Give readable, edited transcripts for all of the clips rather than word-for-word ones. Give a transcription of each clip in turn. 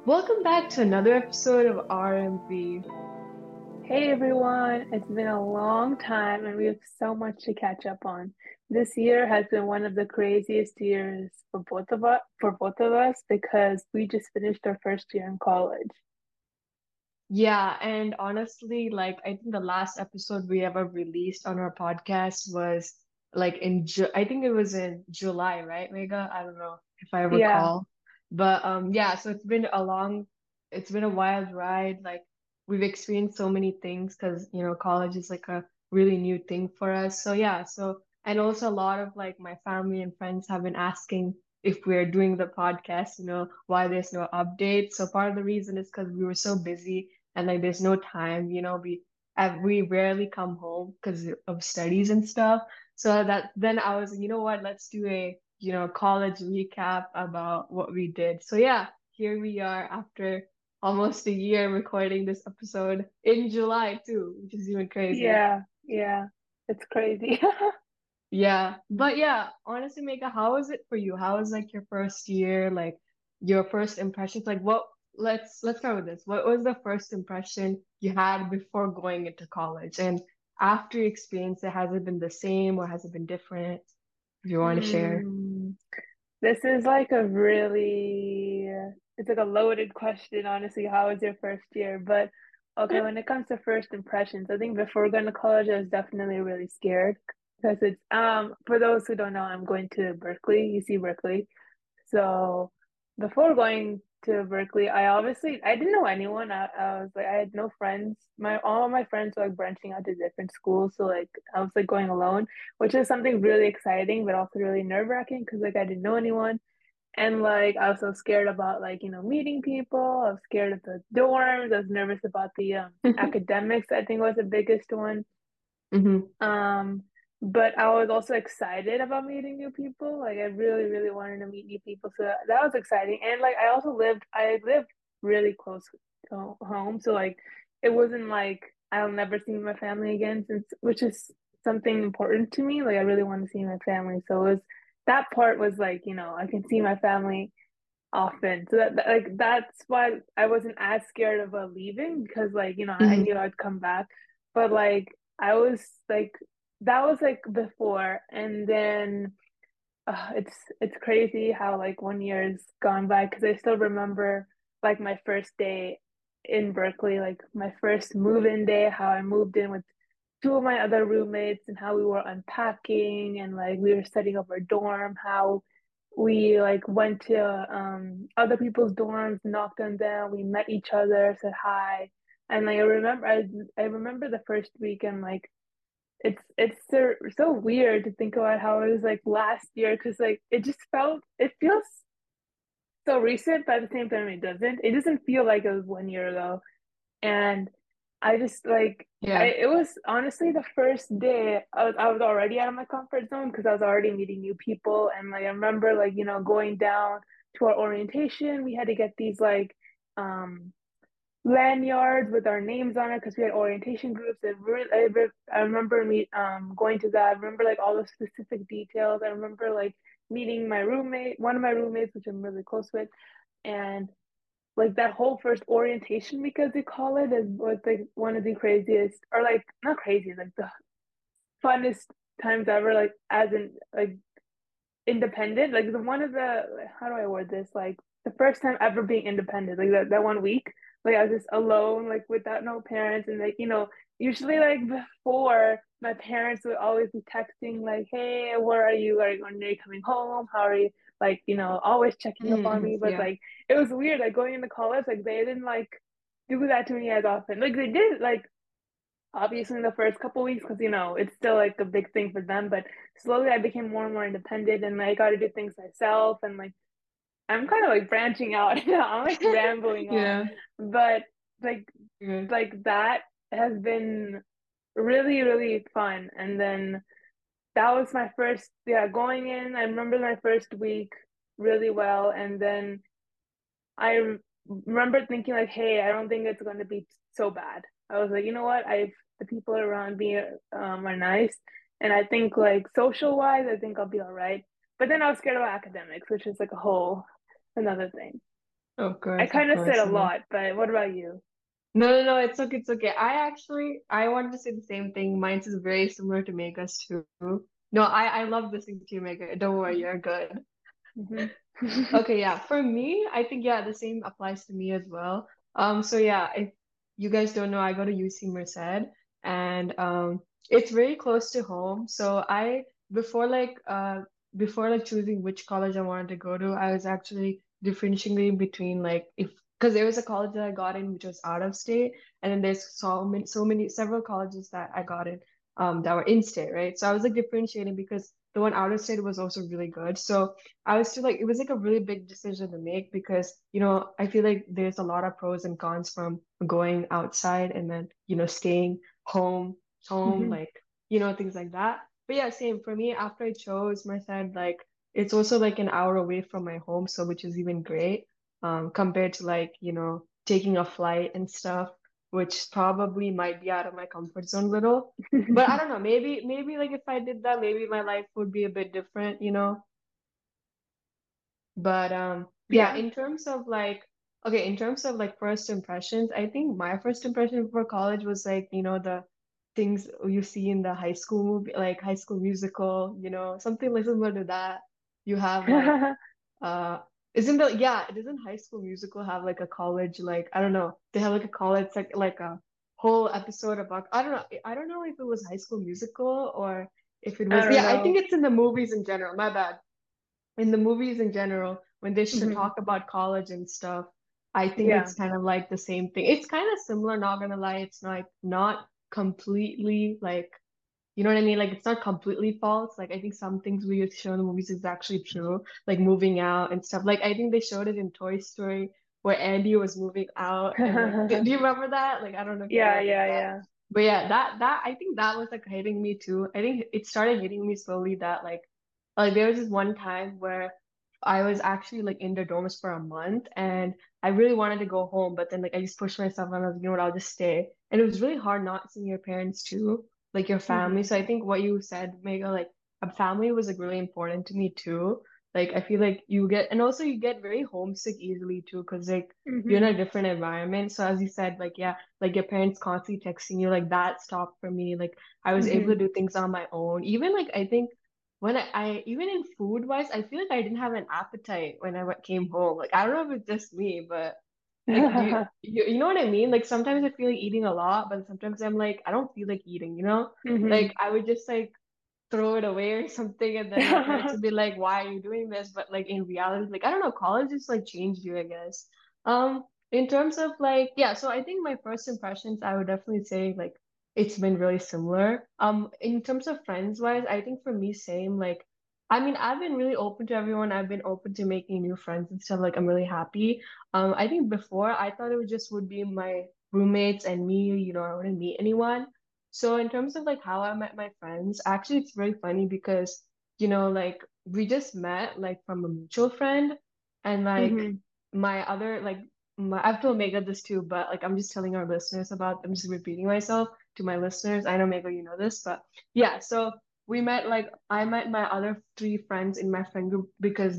Welcome back to another episode of RMV. Hey everyone, it's been a long time and we have so much to catch up on. This year has been one of the craziest years for both of us because we just finished our first year in college. Yeah, and honestly, I think the last episode we ever released on our podcast was I think it was in July, right, Mega? I don't know if I Yeah, recall. But yeah, so it's been a wild ride. Like we've experienced so many things because, college is like a really new thing for us. So yeah, and also a lot of like my family and friends have been asking if we're doing the podcast, why there's no update. So part of the reason is because we were so busy and like there's no time, we rarely come home because of studies and stuff. So that then I was, you know what, let's do a, college recap about what we did. So yeah, here we are after almost a year recording this episode in July too, which is even crazy. yeah, it's crazy. Yeah. But yeah, honestly, Mika, how was it for you? How was like your first year, like your first impressions? Like let's start with this. What was the first impression you had before going into college? And after you experienced it, has it been the same or has it been different? If you want to share. Hmm. This is like a really, it's like a loaded question, honestly. How was your first year? But okay, when it comes to first impressions, I think before going to college, I was definitely really scared because for those who don't know, I'm going to Berkeley, UC Berkeley. So before going to Berkeley, I didn't know anyone. I was like I had no friends. My all of my friends were like branching out to different schools. So like I was like going alone, which is something really exciting, but also really nerve-wracking because like I didn't know anyone. And like I was so scared about like, meeting people. I was scared of the dorms. I was nervous about the academics, I think was the biggest one. Hmm. Um, but I was also excited about meeting new people. Like I really, really wanted to meet new people. So that was exciting. And like I lived really close to home. So like it wasn't like I'll never see my family again which is something important to me. Like I really want to see my family. So that part was like, I can see my family often. So like that's why I wasn't as scared of leaving because like, I Hmm. knew I'd come back. But like I was like that was like before and then it's crazy how like 1 year's gone by because I still remember like my first day in Berkeley, like my first move-in day, how I moved in with two of my other roommates and how we were unpacking and like we were setting up our dorm, how we like went to other people's dorms, knocked on them, we met each other, said hi. And like I remember the first week and like it's so weird to think about how it was like last year because like it feels so recent, but at the same time it doesn't feel like it was 1 year ago. And I just like Yeah. it was honestly the first day I was already out of my comfort zone because I was already meeting new people and like I remember like going down to our orientation we had to get these like um lanyards with our names on it because we had orientation groups. I remember me going to that. I remember like all the specific details. I remember like meeting one of my roommates, which I'm really close with, and like that whole first orientation week, as they call it, is was like one of the craziest, or like not crazy, like the funnest times ever. Like as in like independent, like the one of the how do I word this? Like the first time ever being independent, like that 1 week, like I was just alone, like without no parents, and like usually like before my parents would always be texting like, "Hey, where are you? Like, when are you coming home? How are you?" Like always checking up on Hmm. me. But Yeah. like it was weird, like going into college, like they didn't like do that to me as often. Like they did, like obviously in the first couple weeks because it's still like a big thing for them, but slowly I became more and more independent and I got to do things myself and like I'm kind of like branching out. I'm like rambling on, Yeah. but like Good. that has been really really fun. And then that was my first, yeah, going in. I remember my first week really well, and then I remember thinking like, hey, I don't think it's going to be so bad. I was like, you know what? The people around me are nice, and I think like social wise, I think I'll be all right. But then I was scared about academics, which is like a whole another thing. I kind of of said course, a you know. lot, but what about you? No, no, no, it's okay, it's okay. I wanted to say the same thing. Mine's is very similar to Mega's too. No, I love listening to you, Mega. Don't worry, you're good. Hmm. Okay, yeah. For me, I think yeah, the same applies to me as well. So yeah, if you guys don't know, I go to UC Merced and it's very close to home. So I before like uh before like choosing which college I wanted to go to, I was actually differentiating between like if because there was a college that I got in which was out of state, and then there's so many several colleges that I got in that were in state, right? So I was like differentiating because the one out of state was also really good. So I was still like, it was like a really big decision to make because, I feel like there's a lot of pros and cons from going outside and then, staying home, Hmm. like, things like that. But yeah, same for me. After I chose my side, like, it's also like an hour away from my home, so which is even great, compared to like, taking a flight and stuff, which probably might be out of my comfort zone a little. But I don't know, maybe like if I did that, maybe my life would be a bit different. But yeah, Yeah. in terms of like first impressions, I think my first impression for college was like, the things you see in the high school movie, like High School Musical, something like similar to that. You have like uh isn't the yeah, doesn't High School Musical have like a college like I don't know, they have like a college like a whole episode about I don't know if it was High School Musical or if it I was don't yeah, I think know. it's in the movies in general. My bad in the movies in general, when they should Hmm. talk about college and stuff, I think Yeah. it's kind of like the same thing. It's kind of similar, not gonna lie. It's not completely like, you know what I mean? Like it's not completely false. Like I think some things we show in the movies is actually true, like moving out and stuff. Like I think they showed it in Toy Story where Andy was moving out and like, do you remember that? Like I don't know if you Yeah, remember yeah, that. yeah. But yeah, that I think that was like hitting me too. I think it started hitting me slowly that like there was this one time where I was actually like in the dorms for a month and I really wanted to go home, but then like I just pushed myself and I was like, you know what, I'll just stay. And it was really hard not seeing your parents too, like your family. Hmm. So I think what you said, Mega, like a family was like really important to me too. Like I feel like and also you get very homesick easily too, because like you're in Hmm. a different environment. So as you said, like yeah, like your parents constantly texting you, like that stopped for me. Like I was able to Hmm. do things on my own. Even like I think when I even in food wise, I feel like I didn't have an appetite when came home. Like I don't know if it's just me, but like you know what I mean? Like sometimes I feel like eating a lot, but sometimes I'm like I don't feel like eating. Hmm. Like I would just like throw it away or something, and then my parents would be like, "Why are you doing this?" But like in reality, like I don't know, college just like changed you, I guess. In terms of like, yeah, so I think my first impressions, I would definitely say like it's been really similar. In terms of friends wise, I think for me, same. Like, I mean, I've been really open to everyone. I've been open to making new friends and stuff. Like, I'm really happy. I think before I thought it would be my roommates and me. I wouldn't meet anyone. So in terms of like how I met my friends, actually it's very funny because, like we just met like from a mutual friend and like Hmm. my other like I've told Mega this too, but like I'm just telling our listeners I'm just repeating myself to my listeners. I know Mega, you know this, but yeah, so I met my other three friends in my friend group because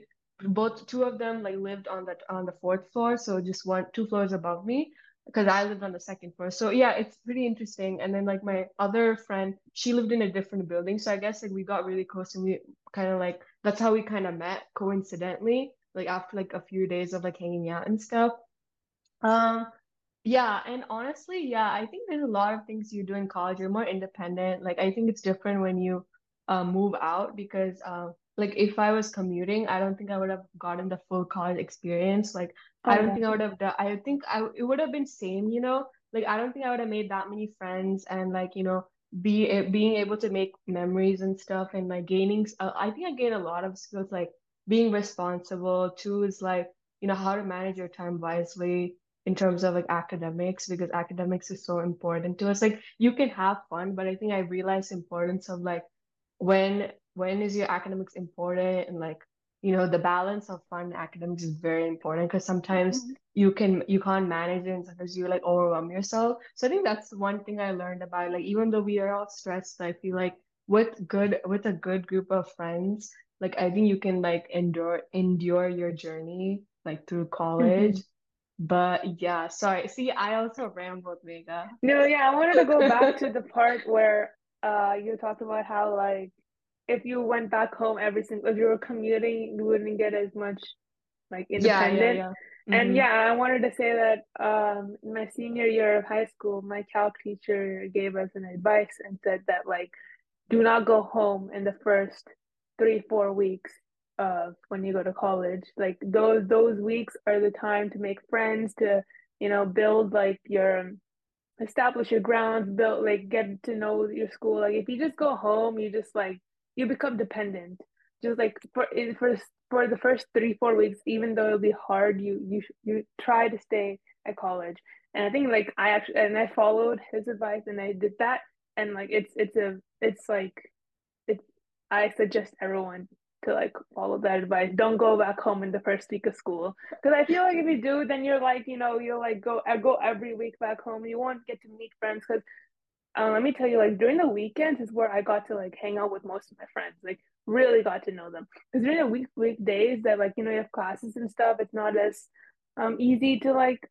two of them like lived on the fourth floor, so just two floors above me because I lived on the second floor. So yeah, it's pretty interesting. And then like my other friend, she lived in a different building. So I guess like we got really close and we kind of like that's how we kind of met coincidentally, like after like a few days of like hanging out and stuff. Um, yeah, and honestly, yeah, I think there's a lot of things you do in college. You're more independent. Like I think it's different when you move out because like if I was commuting, I don't think I would have gotten the full college experience. Like I Oh don't yeah. think I would have done I think I it would have been same. Like I don't think I would have made that many friends and like, being able to make memories and stuff and like I think I gained a lot of skills like being responsible. Two is like, how to manage your time wisely in terms of like academics because academics is so important to us. Like you can have fun, but I think I realized the importance of like when is your academics important and like the balance of fun and academics is very important because sometimes Mhm. you can't manage it and sometimes you like overwhelm yourself. So I think that's one thing I learned about like even though we are all stressed, I feel like with a good group of friends, like I think you can like endure your journey like through college. Hmm. But yeah, sorry. See, I also rambled, Vega. No, yeah, I wanted to go back to the part where you talked about how like if you went back home every single if you were commuting, you wouldn't get as much like Yeah, yeah, independent. yeah. And Mm-hmm. yeah, I wanted to say that in my senior year of high school, my calc teacher gave us an advice and said that like do not go home in the first 3, 4 weeks of when you go to college. Like those weeks are the time to make friends, to build like your establish your grounds, build like get to know your school. Like if you just go home, you just like you become dependent. Just like for the first 3, 4 weeks, even though it'll be hard, you try to stay at college. And I think like I followed his advice and I did that. And like it's like it's I suggest everyone to like follow that advice. Don't go back home in the first week of school because I feel like if you do, then you're like you'll like go every week baek home. You won't get to meet friends because let me tell you, like during the weekends is where I got to like hang out with most of my friends. Like really got to know them because during the weekdays that like you have classes and stuff, it's not as easy to like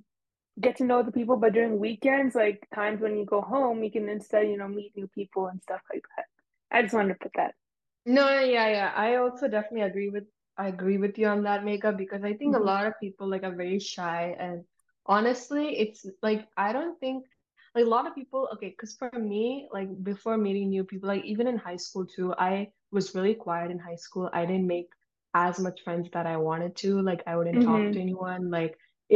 get to know the people. But during weekends, like times when you go home, you can instead meet new people and stuff like that. I just wanted to put that. No, no, yeah, yeah. I also definitely I agree with you on that, Mega, because I think a Hmm. lot of people like are very shy and honestly, it's like I don't think like a lot of people, okay, because for me, like before meeting new people, like even in high school too, I was really quiet in high school. I didn't make as much friends that I wanted to. Like I wouldn't talk to Hmm. anyone. Like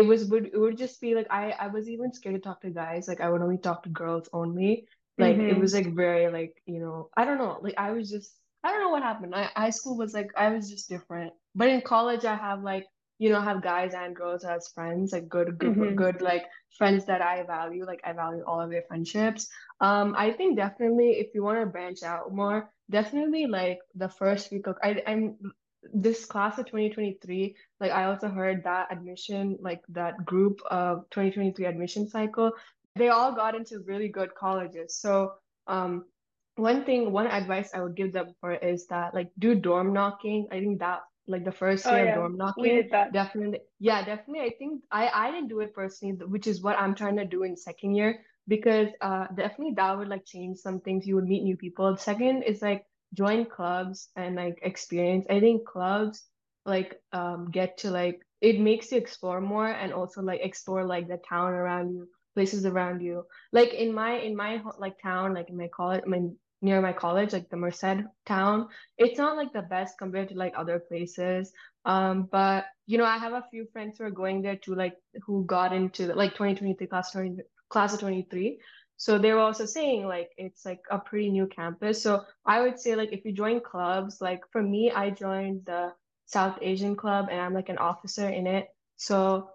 it would just be like I was even scared to talk to guys. Like I would only talk to girls only. Like it Hmm. was like very like, I don't know. Like I don't know what happened. High school was like I was just different. But in college I have like, have guys and girls as friends, like Hmm. good like friends that I value. Like I value all of their friendships. I think definitely if you want to branch out more, definitely like the first week of I'm this class of 2023, like I also heard that admission, like that group of 2023 admission cycle, they all got into really good colleges. So um one advice I would give them for is that like do dorm knocking. I think that like the first Oh year of yeah, dorm we knocking, did that. definitely, yeah, definitely. I think I didn't do it personally, which is what I'm trying to do in second year because definitely that would like change some things. You would meet new people. Second is like join clubs and like experience. I think clubs like get to like it makes you explore more and also like explore like the town around you, places around you. Like like town, like in my college, near my college, like the Merced town, it's not like the best compared to like other places. But I have a few friends who are going there too, like who got into like 2023 class of 23. So they were also saying like it's like a pretty new campus. So I would say like if you join clubs, like for me, I joined the South Asian Club and I'm like an officer in it. So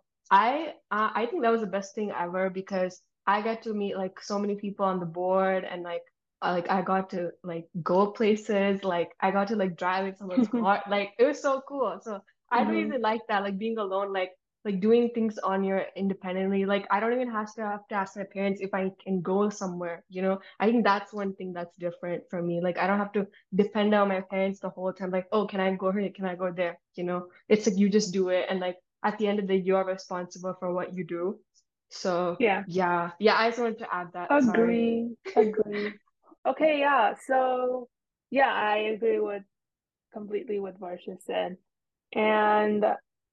I think that was the best thing ever because I got to meet like so many people on the board and like I got to like go places, like I got to like drive in someone's car, like it was so cool. So I Hmm. really like that, like being alone, like doing things on your independently. Like I don't even have to ask my parents if I can go somewhere, I think that's one thing that's different for me. Like I don't have to depend on my parents the whole time, like, oh, can I go here? Can I go there? It's like you just do it and like at the end of the day, you're responsible for what you do. So Yeah, yeah, yeah, I just wanted to add that. Sorry. agree, agree. Okay, yeah. So yeah, I agree with completely what Varsha said. And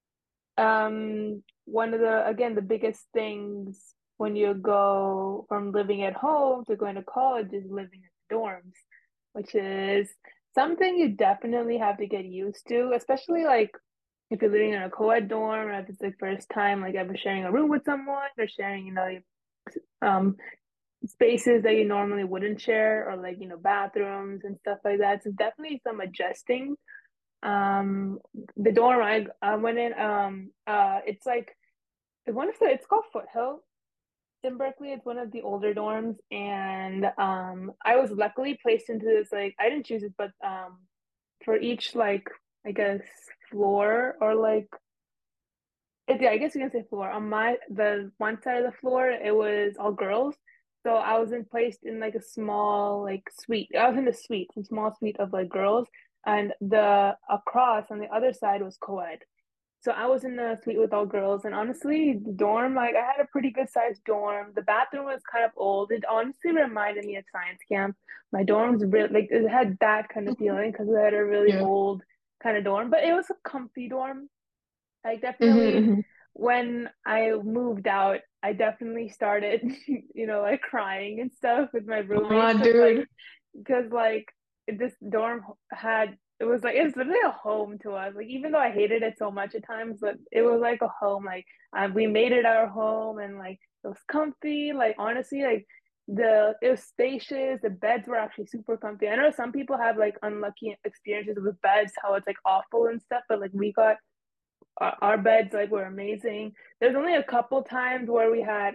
one of the again the biggest things when you go from living at home to going to college is living in the dorms, which is something you definitely have to get used to, especially like if you're living in a co-ed dorm or if it's the first time like ever sharing a room with someone or sharing, um spaces that you normally wouldn't share or like, bathrooms and stuff like that. So definitely some adjusting. Um, the dorm I went in, it's like it's called Foothill in Berkeley. It's one of the older dorms, and I was luckily placed into this like I didn't choose it, but for each like I guess floor or like yeah, I guess you can say floor. On the one side of the floor, it was all girls. So I was placed in like a small like suite. I was in the suite, some small suite of like girls, and the across on the other side was co-ed. So I was in the suite with all girls, and honestly, the dorm, like I had a pretty good sized dorm. The bathroom was kind of old. It honestly reminded me of science camp. My dorm's really like it had that kind of feeling because we had a really Yeah. old kind of dorm, but it was a comfy dorm. Like definitely Hmm. when I moved out, I definitely started, like crying and stuff with my roommates Oh, dude. because like this dorm had it was like it's literally a home to us. Like even though I hated it so much at times, but it was like a home. Like we made it our home, and like it was comfy. Like honestly, like it was spacious. The beds were actually super comfy. I know some people have like unlucky experiences with beds, how it's like awful and stuff, but like we got our beds like were amazing. There's only a couple times where we had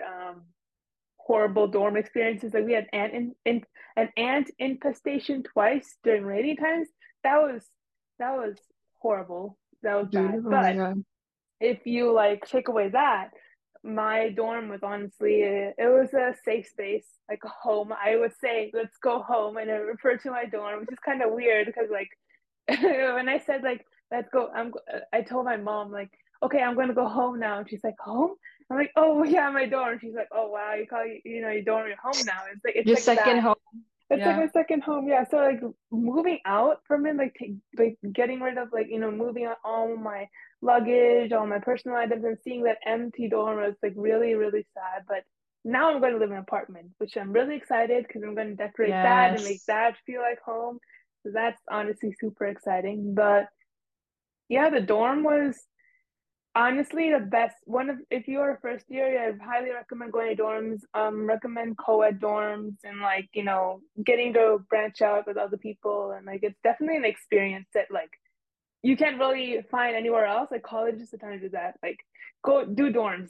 horrible dorm experiences. Like we had an ant infestation twice during rainy times. That was horrible. That was Dude, bad. oh my But God. if you like take away that, my dorm was honestly it was a safe space, like a home. I would say, let's go home, and I refer to my dorm, which is kind of weird because like when I said like let's go, I told my mom like, okay, I'm gonna go home now, and she's like, home? I'm like, oh yeah, my dorm. She's like, oh wow, you call your dorm your home now. It's Your like second that. home. It's like Yeah. my second home, yeah. So like moving out from it, like getting rid of like moving out all my luggage, all my personal items, and seeing that empty dorm was like really really sad. But now I'm going to live in an apartment, which I'm really excited because I'm going to decorate that and make Yes. that feel like home. So that's honestly super exciting. But yeah, the dorm was honestly the best one of if you're a first year, I highly recommend going to dorms. Recommend co-ed dorms and like, getting to branch out with other people, and like it's definitely an experience that like you can't really find anywhere else. Like college is the time to do that. Like go do dorms.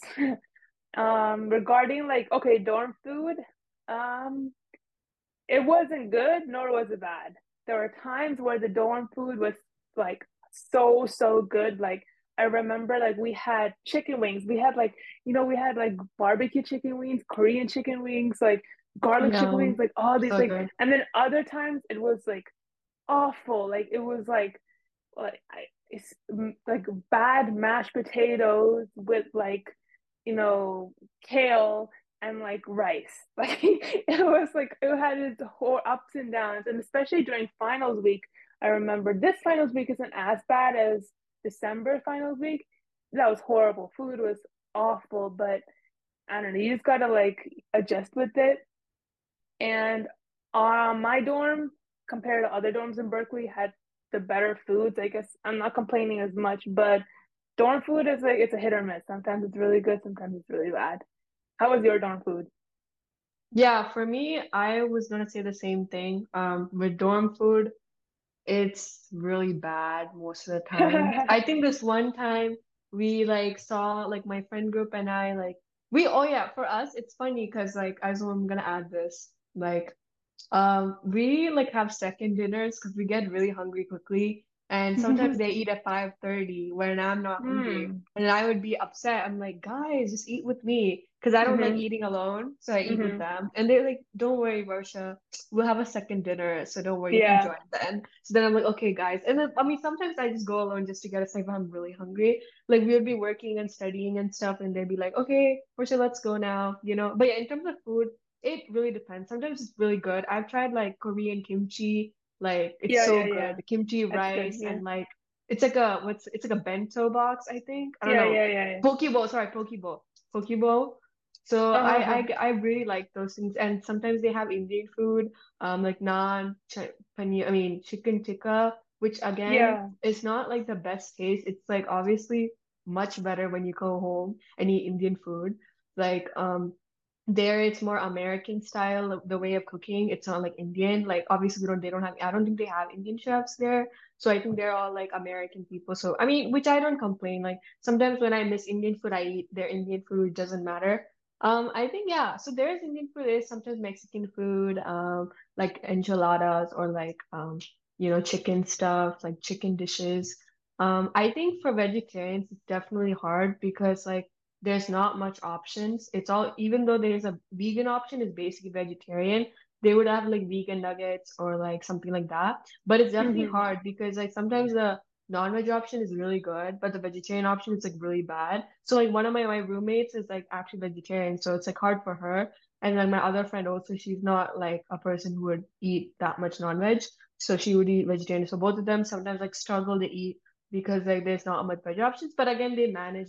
Regarding like okay, dorm food, um, it wasn't good nor was it bad. There were times where the dorm food was like so so good. Like I remember like we had chicken wings. We had like we had like barbecue chicken wings, Korean chicken wings, like garlic chicken Yeah. wings, like all these So like good. and then other times it was like awful. Like it was it's like bad mashed potatoes with like kale and like rice. Like it was like it had its whole ups and downs, and especially during finals week. I remember this finals week isn't as bad as December finals week. That was horrible. Food was awful, but I don't know. You just gotta like adjust with it. And my dorm, compared to other dorms in Berkeley, had the better foods. I guess I'm not complaining as much, but dorm food is like it's a hit or miss. Sometimes it's really good, sometimes it's really bad. How was your dorm food? Yeah, for me, I was gonna say the same thing. With dorm food, it's really bad most of the time. I think this one time we like saw like my friend group and I like we oh yeah, for us it's funny because like I'm gonna add this. Like we like have second dinners because we get really hungry quickly, and sometimes they eat at 5:30 when I'm not hungry, Hmm. and I would be upset. I'm like, guys, just eat with me because I don't like Hmm. eating alone, so I eat with Hmm. them. And they're like, don't worry, Varsha, we'll have a second dinner, so don't worry, you can Yeah. join then. So then I'm like, okay, guys, and then I mean sometimes I just go alone just to get a snack if I'm really hungry. Like we would be working and studying and stuff, and they'd be like, okay, Varsha, let's go now, you know. But yeah, in terms of food. It really depends. Sometimes it's really good. I've tried like Korean kimchi, like it's Yeah, so yeah, good. yeah. The kimchi That's good. rice Yeah. and like it's like a bento box, I think. I don't Yeah, know. yeah, yeah, yeah. Poke bowl, sorry, poke bowl. Poke bowl. So Uh-huh. I really like those things. And sometimes they have Indian food, like naan, paneer, I mean chicken tikka, which again Yeah. is not like the best taste. It's like obviously much better when you go home and eat Indian food. Like there it's more American style, the way of cooking. It's not like Indian. Like obviously they don't have I don't think they have Indian chefs there. So I think they're all like American people. So I mean, which I don't complain. Like sometimes when I miss Indian food, I eat their Indian food, it doesn't matter. I think yeah, so there's Indian food, there's sometimes Mexican food, like enchiladas or like chicken stuff, like chicken dishes. I think for vegetarians it's definitely hard because like there's not much options. It's all, even though there's a vegan option, is basically vegetarian. They would have like vegan nuggets or like something like that. But it's definitely Hmm. hard because like sometimes non-veg option is really good, but the vegetarian option is like really bad. So like one of my roommates is like actually vegetarian, so it's like hard for her. And then my other friend also, she's not like a person who would eat that much non-veg, so she would eat vegetarian. So both of them sometimes like struggle to eat because like there's not much veg options. But again, they manage,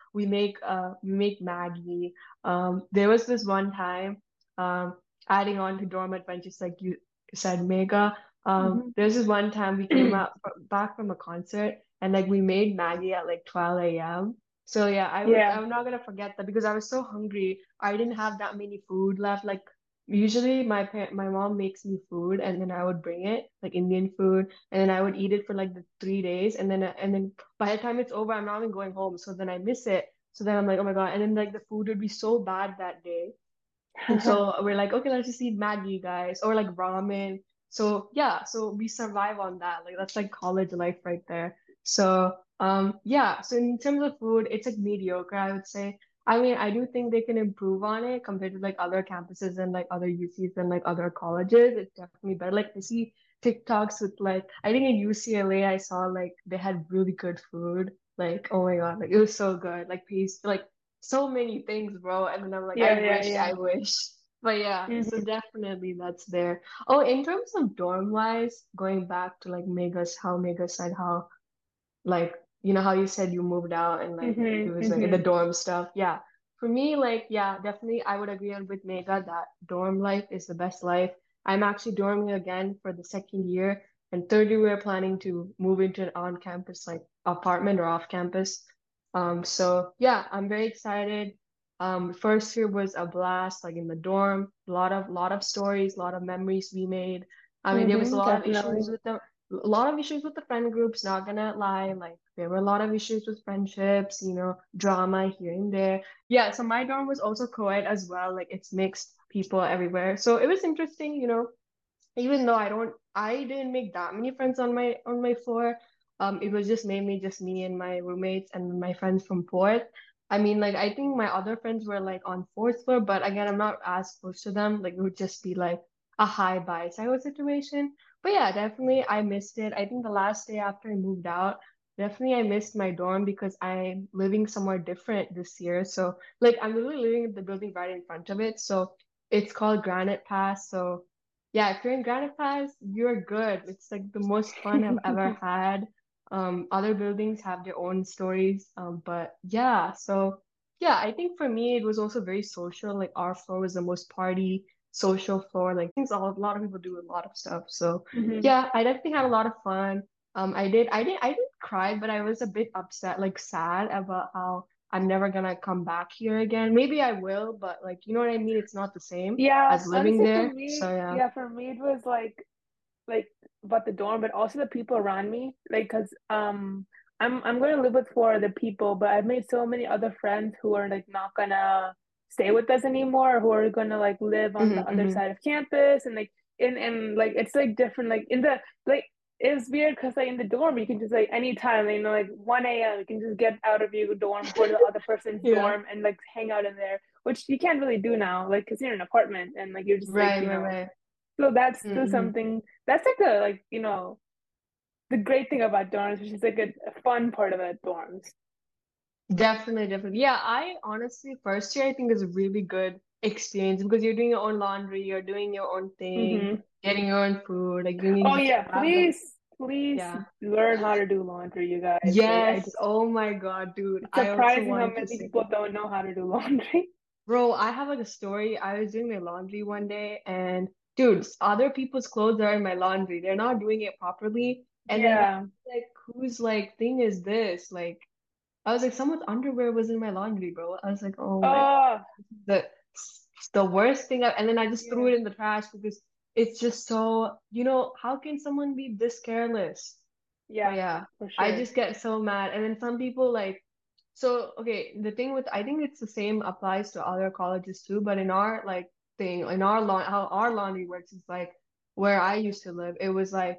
we make Maggie. There was this one time, um, adding on to dorm adventures, like you said, Mega. Hmm. There's this one time we came out back from a concert and like we made Maggie at like 12 a.m. So yeah, Yeah. I'm not gonna forget that because I was so hungry. I didn't have that many food left. Like usually my mom makes me food and then I would bring it, like Indian food, and then I would eat it for like the 3 days, and then by the time it's over, I'm not even going home. So then I miss it. So then I'm like, oh my God. And then like the food would be so bad that day. And so we're like, okay, let's just eat Maggie, guys, or like ramen. So yeah, so we survive on that. Like that's like college life right there. So yeah, so in terms of food, it's like mediocre, I would say. I mean, I do think they can improve on it compared to like other campuses and like other UCs and like other colleges. It's definitely better. Like I see TikToks with like I think in UCLA I saw like they had really good food. Like, oh my God, like it was so good. Like paste like so many things, bro. And then I'm like, Yeah, yeah, I yeah. wish. But yeah, so Hmm. definitely that's there. Oh, in terms of dorm wise, going back to like how Mega said how like how you said you moved out and like Hmm. it was like the Hmm. dorm stuff. Yeah. For me, like, yeah, definitely I would agree on with Mega that dorm life is the best life. I'm actually dorming again for the second year, and third year we're planning to move into an on-campus like apartment or off-campus. So yeah, I'm very excited. First year was a blast, like in the dorm, lot of stories, a lot of memories we made. I mean, there was a Hmm. lot of issues Definitely. with them a lot of issues with the friend groups, not gonna lie. Like there were a lot of issues with friendships, drama here and there. Yeah, so my dorm was also co-ed as well. Like it's mixed people everywhere. So it was interesting, even though I didn't make that many friends on my floor. It was just mainly just me and my roommates and my friends from fourth. I mean, like I think my other friends were like on fourth floor, but again, I'm not as close to them. Like it would just be like a hi bye type of situation. But yeah, definitely I missed it. I think the last day after I moved out, definitely I missed my dorm because I'm living somewhere different this year. So like I'm literally living in the building right in front of it. So it's called Granite Pass. So yeah, if you're in Granite Pass, you're good. It's like the most fun I've ever had. Other buildings have their own stories. But yeah, so yeah, I think for me it was also very social. Like our floor was the most party social floor. Like things a lot of people do a lot of stuff. So Hmm. yeah, I definitely had a lot of fun. I didn't cry, but I was a bit upset, like sad about how I'm never gonna come back here again. Maybe I will, but like you know what I mean? It's not the same Yeah, as living honestly, there. So yeah. for me, it was like about the dorm, but also the people around me. Like, cause I'm going to live with four other people, but I've made so many other friends who are like not gonna stay with us anymore, who are gonna like live on the Hmm. other Hmm. side of campus, and like in like it's like different. Like in the like it's weird because like in the dorm you can just like anytime, like 1 a.m. you can just get out of your dorm, go to the other person's Yeah. dorm, and like hang out in there, which you can't really do now, like because you're in an apartment and like you're just like Right, right, right. so that's still Hmm. something that's like a like the great thing about dorms, which is like a fun part about dorms. Definitely, definitely. Yeah, I honestly, first year I think is a really good experience because you're doing your own laundry, you're doing your own thing, Hmm. getting your own food, like you Oh need to yeah, have the please yeah. learn how to do laundry, you guys. Like I Yes. just Oh my God, dude. it's I also surprising how wanted to many say, people don't know how to do laundry. bro, I have like a story. I was doing my laundry one day and dude, other people's clothes are in my laundry. They're not doing it properly. And then I Yeah. was like, whose like thing is this? Like I was like, someone's underwear was in my laundry, bro. I was like, oh my God, Oh the the worst thing. And then I just threw yeah. it in the trash because it's just so, how can someone be this careless? But Yeah, yeah, for I sure. just get so mad. And then some people like, so okay, the thing with I think it's the same applies to other colleges too, but in our like thing, in our lawn, how our laundry works is like where I used to live, it was like,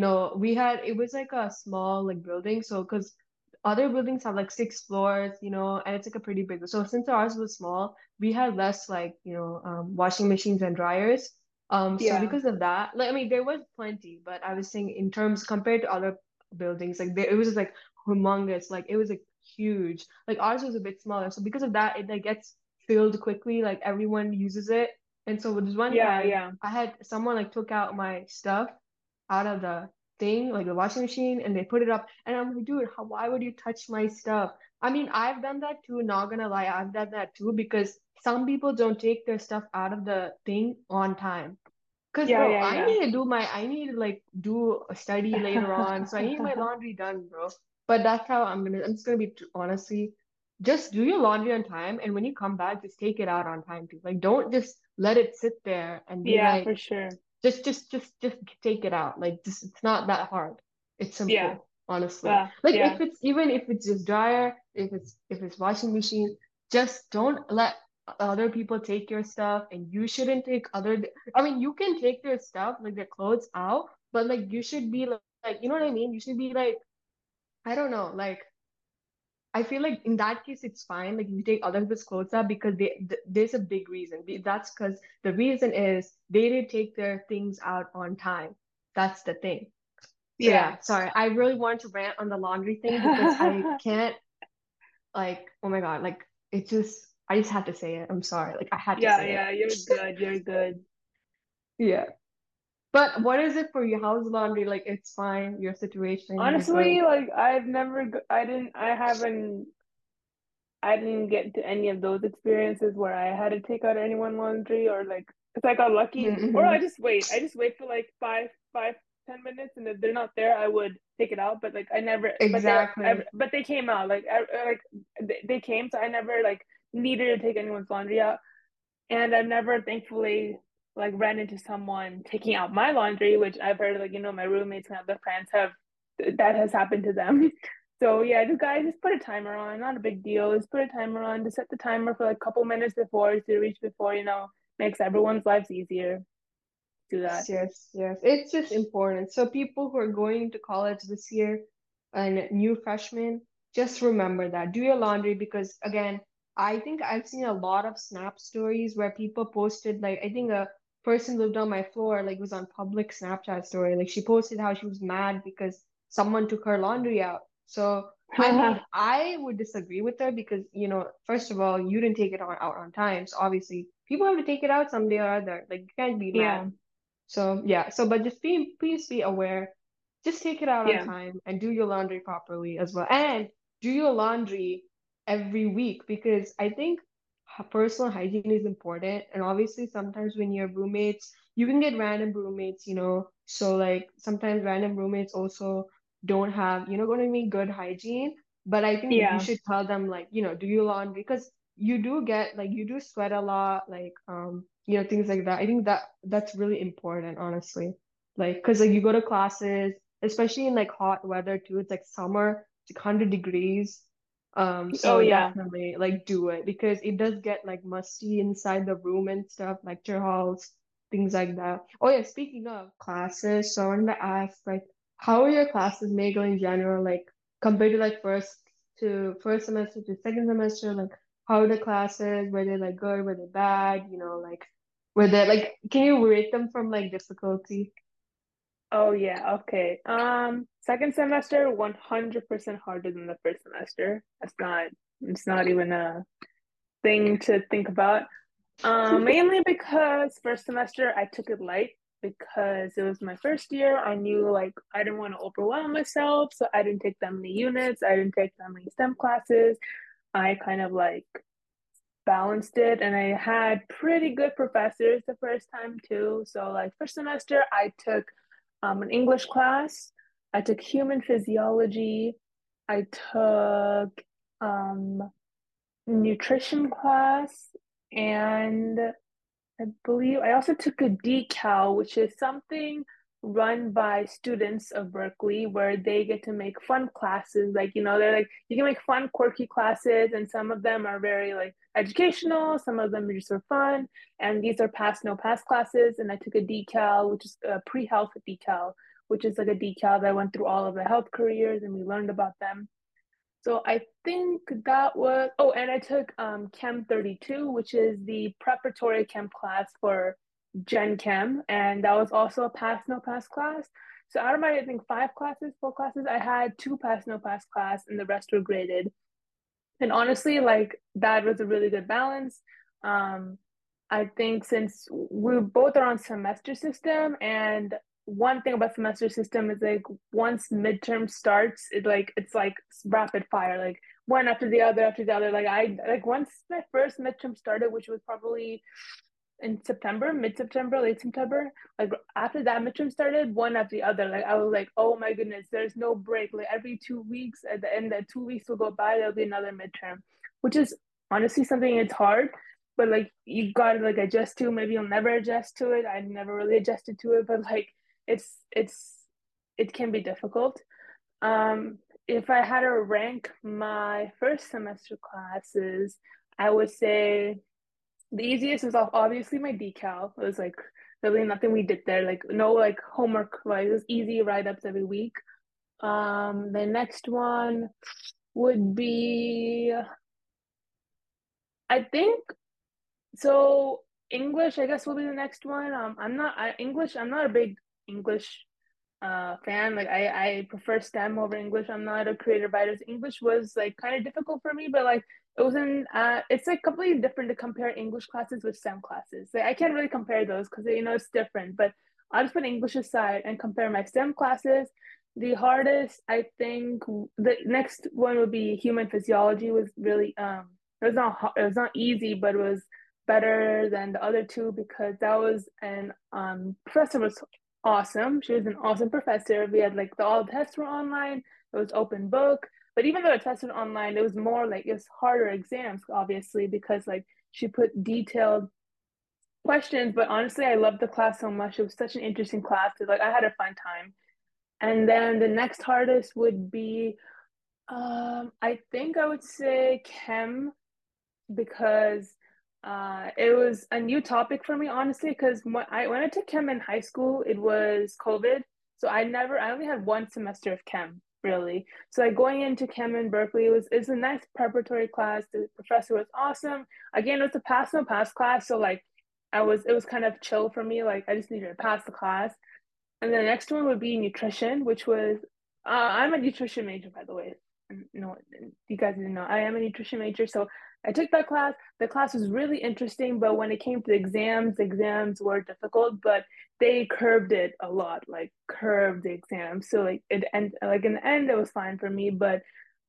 it was like a small like building. So because other buildings have like 6 floors, and it's like a pretty big. So since ours was small, we had less like, washing machines and dryers. So Yeah. because of that, like I mean, there was plenty, but I was saying in terms compared to other buildings. Like it was like humongous. Like it was like huge. Like ours was a bit smaller. So because of that, it like gets filled quickly. Like everyone uses it. And so this one Yeah, time, yeah. I had someone like took out my stuff out of the thing, like the washing machine, and they put it up. And I'm like, dude, why would you touch my stuff? I mean, I've done that too, not gonna lie, I've done that too because some people don't take their stuff out of the thing on time. Cause Yeah, bro, yeah, I need to like do a study later on, so I need my yeah. laundry done, bro. But that's how I'm just gonna be honestly, just do your laundry on time, and when you come back, just take it out on time too. Like, don't just let it sit there and be Yeah, like, for sure. just take it out. Like, just it's not that hard. It's Yeah. simple, honestly. Like, Yeah. if it's just dryer, if it's washing machine, just don't let other people take your stuff, and you shouldn't take other. I mean, you can take their stuff, like their clothes out, but like you should be like you know what I mean? You should be like, I don't know, like I feel like in that case it's fine. Like you take other people's clothes out because there's a big reason. That's because the reason is they didn't take their things out on time. That's the thing. So Yeah. yeah, sorry. I really wanted to rant on the laundry thing because I can't like, oh my God, like it just I just had to say it. I'm sorry. Like I had to Yeah, say it. yeah, you're good. You're good. Yeah. But what is it for you? How's laundry? Like it's fine, your situation, you're good. Honestly, like I've never, I didn't get to any of those experiences where I had to take out anyone laundry or like, because I got lucky, or Mm-hmm. I just wait for like 10 minutes, and if they're not there, I would take it out. But like I never, Exactly. but they came out like they came, so I never like needed to take anyone's laundry out. And I've never, thankfully, like ran into someone taking out my laundry, which I've heard, like, my roommates and other friends have, that has happened to them. So yeah, just put a timer on, not a big deal. Just put a timer on, to set the timer for like a couple minutes before to reach before, makes everyone's lives easier. Do Yes, that. yes, yes. It's just important. So people who are going to college this year and new freshmen, just remember that. Do your laundry because again, I think I've seen a lot of Snap stories where people posted like I think a person lived on my floor, like was on public Snapchat story. Like she posted how she was mad because someone took her laundry out. So I mean, I would disagree with her because, first of all, you didn't take it out on time. So obviously people have to take it out someday or other. Like you can't be mad. Yeah, So yeah, but just please be aware. Just take it out on yeah, time and do your laundry properly as well. And do your laundry every week because I think personal hygiene is important. And obviously sometimes when you have roommates, you can get random roommates. So like sometimes random roommates also don't have, going to be good hygiene. But I think you yeah, should tell them like, do your laundry because you do get like you do sweat a lot, like things like that. I think that's really important, honestly. Like, because like you go to classes, especially in like hot weather too. It's like summer, it's like 100 degrees. oh So yeah. definitely like do it because it does get like musty inside the room and stuff, lecture halls, things like that. Oh yeah, speaking of classes, so I wanted to ask like, how are your classes, Megan, in general, like compared to like first semester to second semester, like how are the classes? Were they like good? Were they bad? Like were they like can you rate them from like difficulty? Oh yeah, okay. Second semester 100% harder than the first semester. It's not even a thing to think about. Mainly because first semester I took it light because it was my first year. I knew like I didn't want to overwhelm myself, so I didn't take that many units. I didn't take that many STEM classes. I kind of like balanced it, and I had pretty good professors the first time too. So like first semester I took an English class, I took human physiology, I took um nutrition class, and I believe I also took a decal, which is something run by students of Berkeley where they get to make fun classes. Like, they're like, you can make fun, quirky classes, and some of them are very like educational, some of them are just for fun. And these are pass, no pass classes. And I took a decal, which is a pre health decal, which is like a decal that went through all of the health careers and we learned about them. So I think that was, oh, and I took Chem 32, which is the preparatory chem class for Gen Chem, and that was also a pass no pass class. So out of my, I think, 5 classes, 4 classes, I had 2 pass, no pass class, and the rest were graded. And honestly, like that was a really good balance. Um, I think since we both are on semester system, and one thing about semester system is like once midterm starts, it's like rapid fire, like one after the other. Like I like once my first midterm started, which was probably in September, mid-September, late September. Like after that midterm started, one after the other. Like I was like, oh my goodness, there's no break. Like every 2 weeks, at the end that 2 weeks will go by, there'll be another midterm, which is honestly something it's hard, but like you gotta like adjust to. Maybe you'll never adjust to it. I never really adjusted to it, but like it's it can be difficult. If I had to rank my first semester classes, I would say the easiest was obviously my decal. It was like really nothing we did there. Like no like homework. Like it was easy write ups every week. The next one would be I think so. English, I guess, will be the next one. English. I'm not a big English fan. Like I prefer STEM over English. I'm not a creative writer. English was like kind of difficult for me, but like it wasn't it's like completely different to compare English classes with STEM classes. Like I can't really compare those because it's different, but I'll just put English aside and compare my STEM classes. The hardest, I think, the next one would be human physiology. Was really it was not easy, but it was better than the other two because that was an professor was awesome. She was an awesome professor. We had like all the tests were online. It was open book. But even though the tests were online, it was more like it was harder exams, obviously, because like she put detailed questions. But honestly, I loved the class so much. It was such an interesting class. Like I had a fun time. And then the next hardest would be, I think I would say chem because it was a new topic for me, honestly. Because when I took chem in high school, it was COVID, so I only had 1 semester of chem really. So like going into chem in Berkeley, it's a nice preparatory class. The professor was awesome. Again, it was a pass no pass class, so like it was kind of chill for me. Like I just needed to pass the class. And the next one would be nutrition, which was I'm a nutrition major, by the way. No, you guys didn't know. I am a nutrition major, so I took that class. The class was really interesting, but when it came to the exams were difficult, but they curbed it a lot, like curved the exams. So like it and like in the end, it was fine for me. But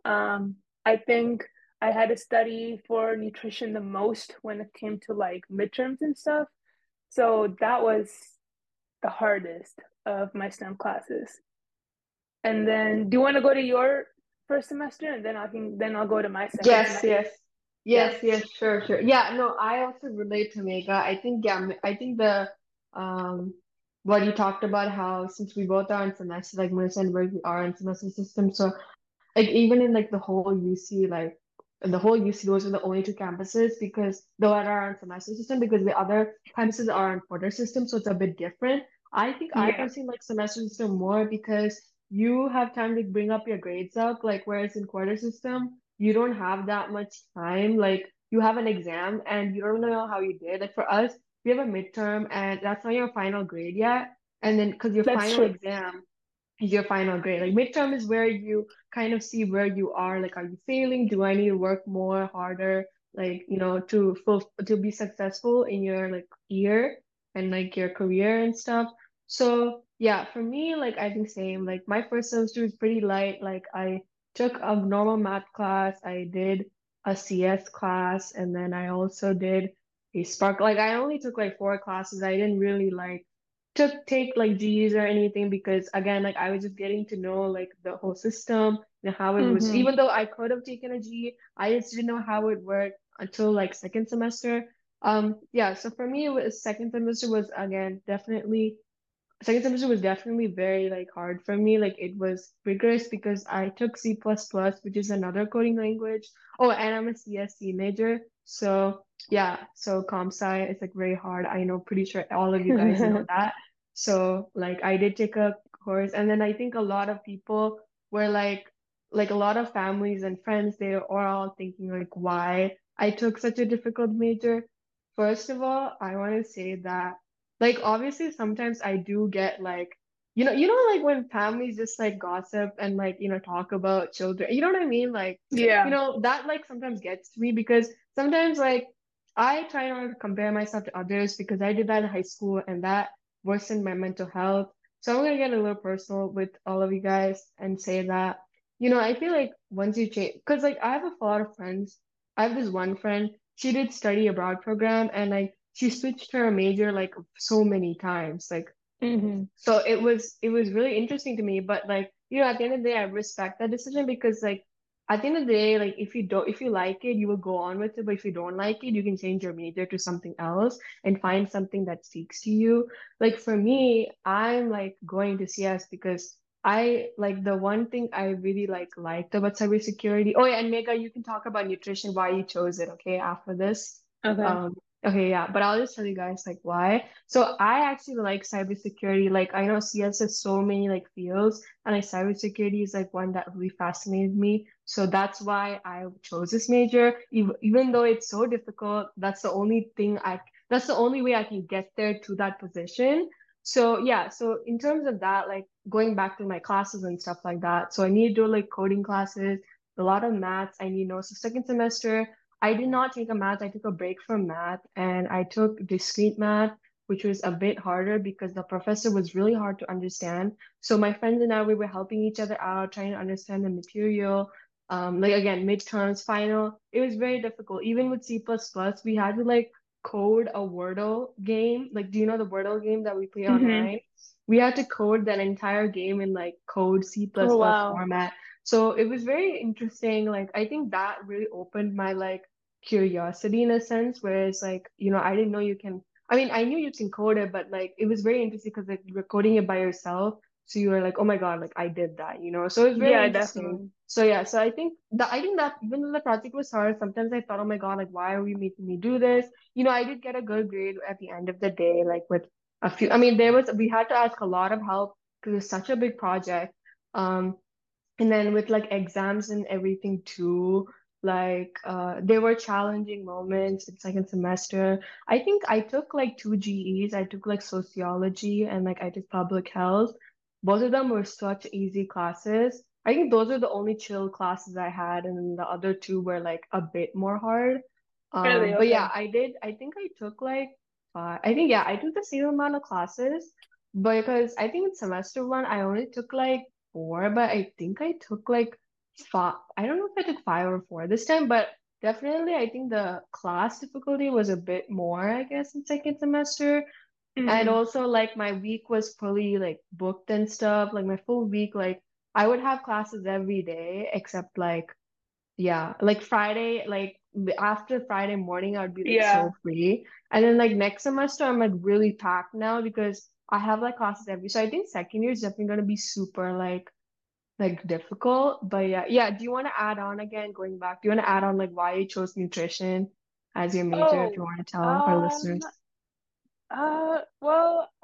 I think I had to study for nutrition the most when it came to like midterms and stuff. So that was the hardest of my STEM classes. And then, do you want to go to your first semester, and then I'll go to my second Yes, semester. yes. Yeah. Yes, sure, sure. Yeah, no, I also relate to Mega. I think, yeah, I think the um what you talked about, how since we both are on semester, like Marissa and Berkeley are on semester system, so like even in like the whole UC, like the whole UC, those are the only two campuses because though are on semester system because the other campuses are on quarter system, so it's a bit different. I think I Yeah. personally like semester system more because you have time to bring up your grades up, like whereas in quarter system, you don't have that much time. Like you have an exam and you don't know how you did. Like for us, we have a midterm and that's not your final grade yet. And then because your That's final true. exam is your final grade. Like midterm is where you kind of see where you are. Like, are you failing? Do I need to work more, harder? Like, to be successful in your like year and like your career and stuff. So yeah, for me, like I think same. Like my first semester was pretty light. Like I took a normal math class. I did a CS class, and then I also did a Spark. Like I only took like 4 classes. I didn't really like took take like G's or anything because again, like I was just getting to know like the whole system and how it was. Mm-hmm. Even though I could have taken a G, I just didn't know how it worked until like second semester. Yeah, so for me, it was second semester was again definitely second semester was definitely very like hard for me. Like it was rigorous because I took C++, which is another coding language. Oh, and I'm a CSC major. So yeah, so comp sci is like very hard. I know, pretty sure all of you guys know that. So like I did take a course, and then I think a lot of people were like a lot of families and friends, they are all thinking like why I took such a difficult major. First of all, I want to say that like obviously sometimes I do get like like when families just like gossip and like, talk about children. You know what I mean? Like, Yeah. that like sometimes gets to me because sometimes like I try not to compare myself to others because I did that in high school and that worsened my mental health. So I'm gonna get a little personal with all of you guys and say that, I feel like once you change, because like I have a lot of friends. I have this one friend, she did study abroad program and like she switched her major like so many times. Like Hmm. so it was really interesting to me, but like, at the end of the day, I respect that decision because like at the end of the day, like if you like it, you will go on with it. But if you don't like it, you can change your major to something else and find something that speaks to you. Like for me, I'm like going to CS because I like the one thing I really liked about cybersecurity. Oh yeah, and Mega, you can talk about nutrition, why you chose it, okay, after this. Okay. Okay, yeah, but I'll just tell you guys like why. So I actually like cybersecurity. Like I know CS has so many like fields, and like cybersecurity is like one that really fascinated me. So that's why I chose this major. Even though it's so difficult, that's the only way I can get there to that position. So yeah, so in terms of that, like going back to my classes and stuff like that. So I need to do like coding classes, a lot of maths. I need to know. So second semester, I did not take a math. I took a break from math and I took discrete math, which was a bit harder because the professor was really hard to understand. So my friends and I, we were helping each other out, trying to understand the material. Like again, midterms, final. It was very difficult. Even with C++, we had to like code a Wordle game. Like, do you know the Wordle game that we play Hmm. online? We had to code that entire game in like code Oh, C++ wow. format. So it was very interesting. Like, I think that really opened my like curiosity in a sense, whereas like, I didn't know you can, I mean, I knew you can code it, but like it was very interesting because like you were coding it by yourself. So you were like, oh my God, like I did that. So it was very Yeah, interesting. definitely. So yeah, so I think that even though the project was hard, sometimes I thought, oh my God, like why are we making me do this? I did get a good grade at the end of the day, like with a few, I mean, we had to ask a lot of help because it's such a big project. Um, and then with like exams and everything too, like there were challenging moments in second semester. I think I took like two GEs. I took like sociology and like I took public health. Both of them were such easy classes. I think those are the only chill classes I had, and then the other two were like a bit more hard. Really? But yeah, Okay. I think I took like five. I think yeah, I took the same amount of classes, because I think in semester one I only took like four, but I think I took like five. I don't know if I took five or four this time, but definitely I think the class difficulty was a bit more, I guess, in second semester. And Hmm. also like my week was fully like booked and stuff. Like my full week, like I would have classes every day except like yeah, like Friday, like after Friday morning, I would be like Yeah. so free. And then like next semester, I'm like really packed now because I have like classes every. So I think second year is definitely gonna be super like difficult. But yeah, yeah. Do you want to add on again, going back? Do you want to add on like why you chose nutrition as your major? If you Oh, want to tell our um, listeners. well,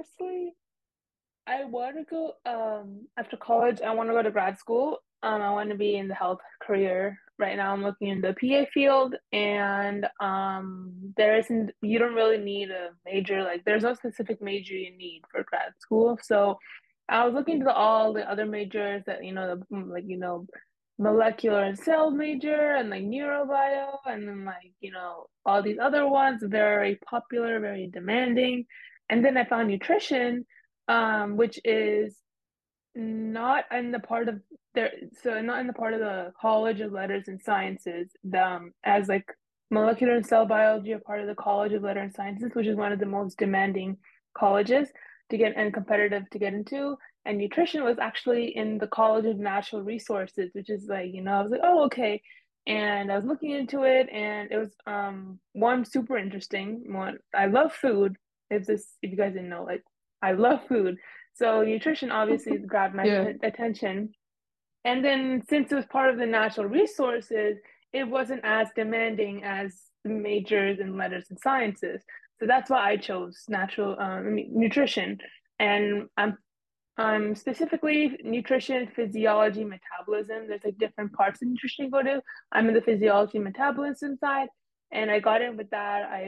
I want to go, after college, I want to go to grad school. I want to be in the health career. Right now, I'm looking in the PA field, and you don't really need a major, like, there's no specific major you need for grad school. So I was looking to all the other majors that, like, molecular and cell major and like neurobio, and then like, all these other ones, very popular, very demanding. And then I found nutrition, which is not in the part of there, so not in the part of the College of Letters and Sciences, as like molecular and cell biology are part of the College of Letters and Sciences, which is one of the most demanding colleges to get and competitive to get into. And nutrition was actually in the College of Natural Resources, which is like, I was like, oh, okay. And I was looking into it, and it was one super interesting one. I love food. If you guys didn't know, like I love food. So nutrition obviously grabbed my Yeah. attention. And then since it was part of the natural resources, it wasn't as demanding as the majors in letters and sciences. So that's why I chose nutrition. And I'm specifically nutrition, physiology, metabolism. There's like different parts of nutrition you go to. I'm in the physiology metabolism side, and I got in with that. I